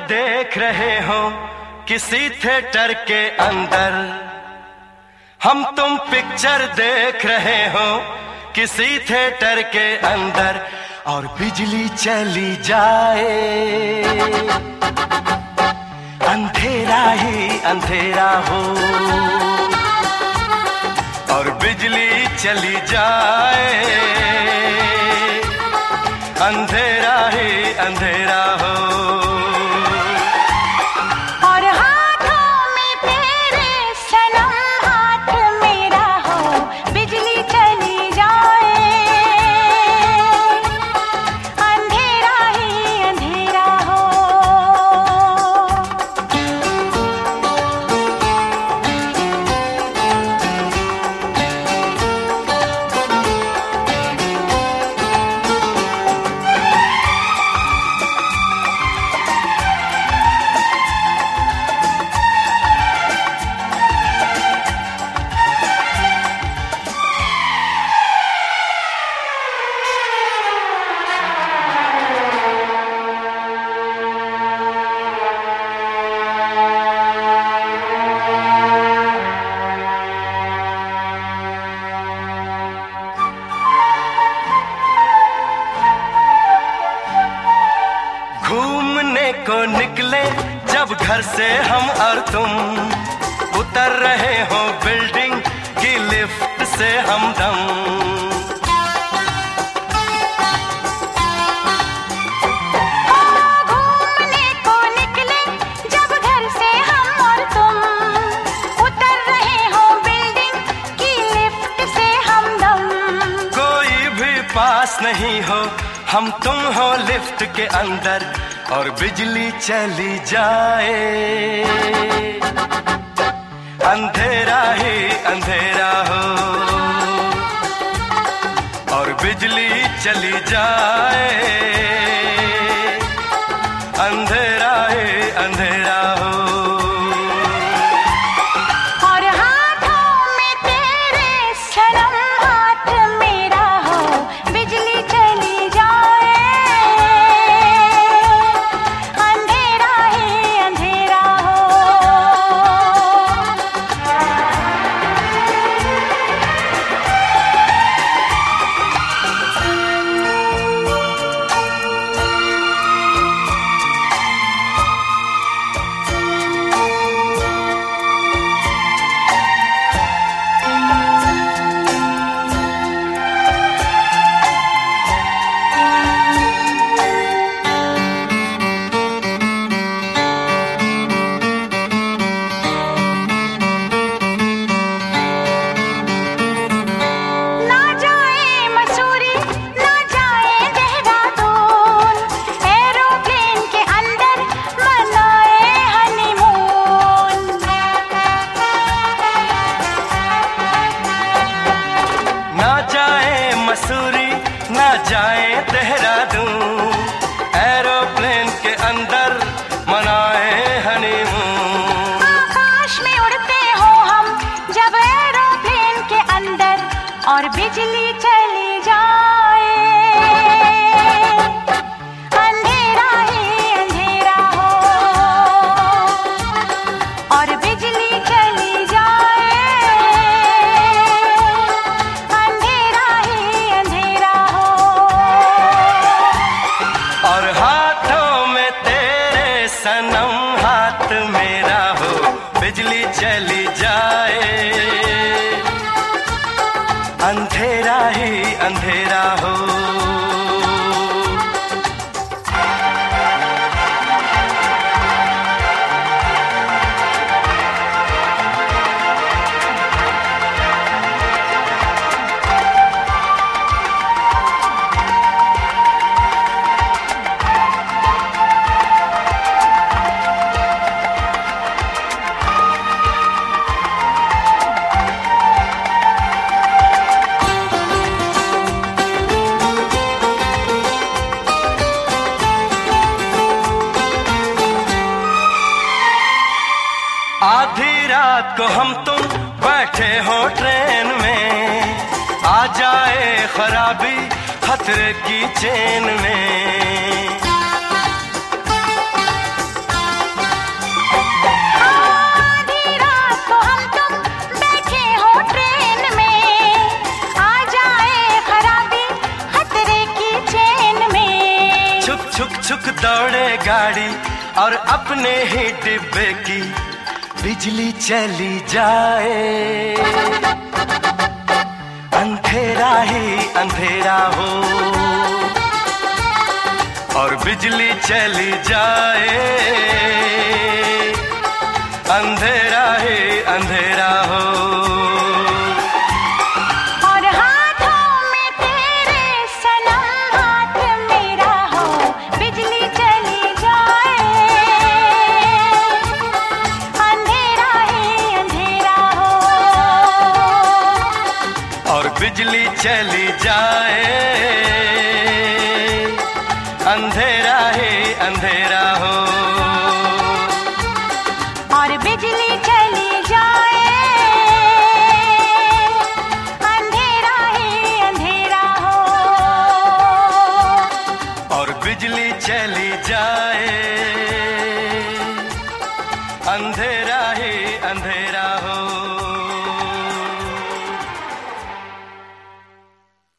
देख रहे हो किसी थिएटर के अंदर, हम तुम पिक्चर देख रहे हो किसी थिएटर के अंदर, और बिजली चली जाए अंधेरा ही अंधेरा हो, और बिजली चली जाए अंधेरा ही अंधेरा हो। और हाथों में तेरे सनम हाथ मेरा हो, बिजली चली जाए अंधेरा ही अंधेरा हो। घूमने को निकले जब घर से हम और तुम, उतर रहे हो बिल्डिंग की लिफ्ट से हमदम। घूमने को निकले जब घर से हम और तुम, उतर रहे हो बिल्डिंग की लिफ्ट से हमदम। कोई भी पास नहीं हो, हम तुम हो लिफ्ट के अंदर, और बिजली चली जाए अंधेरा ही अंधेरा हो, और बिजली चली जाए अंधेरा ही अंधेरा हो। और हाथों में तेरे सनम हाथ मेरा हो, बिजली चली जाए अंधेरा ही अंधेरा हो। ना जाए मसूरी ना जाए देहरादून, एरोप्लेन के अंदर मनाए हनीमून। ना जाए मसूरी ना जाए देहरादून, एरोप्लेन के अंदर मनाए हनीमून। आकाश में उड़ते हो हम जब एरोप्लेन के अंदर, और बिजली चली जाए अंधेरा ही अंधेरा हो, और बिजली चली जाए अंधेरा ही अंधेरा हो। और हाथों में तेरे सनम हाथ मेरा हो, बिजली चली जाए अंधेरा ही अंधेरा हो। आधी रात को हम तुम बैठे हो ट्रेन में, आ जाए खराबी खतरे की चेन में। छुक छुक दौड़े गाड़ी और अपने ही डिब्बे की बिजली चली जाए, अंधेरा ही अंधेरा हो और बिजली चली जाए, अंधेरा ही अंधेरा हो। और हाथों में तेरे सनम हाथ मेरा हो, बिजली चली जाए, अंधेरा ही अंधेरा हो। और बिजली चली जाए, अंधेरा ही अंधेरा हो। और बिजली चली जाए, अंधेरा ही अंधेरा हो। और बिजली चली जाए, अंधेरा ही अंधेरा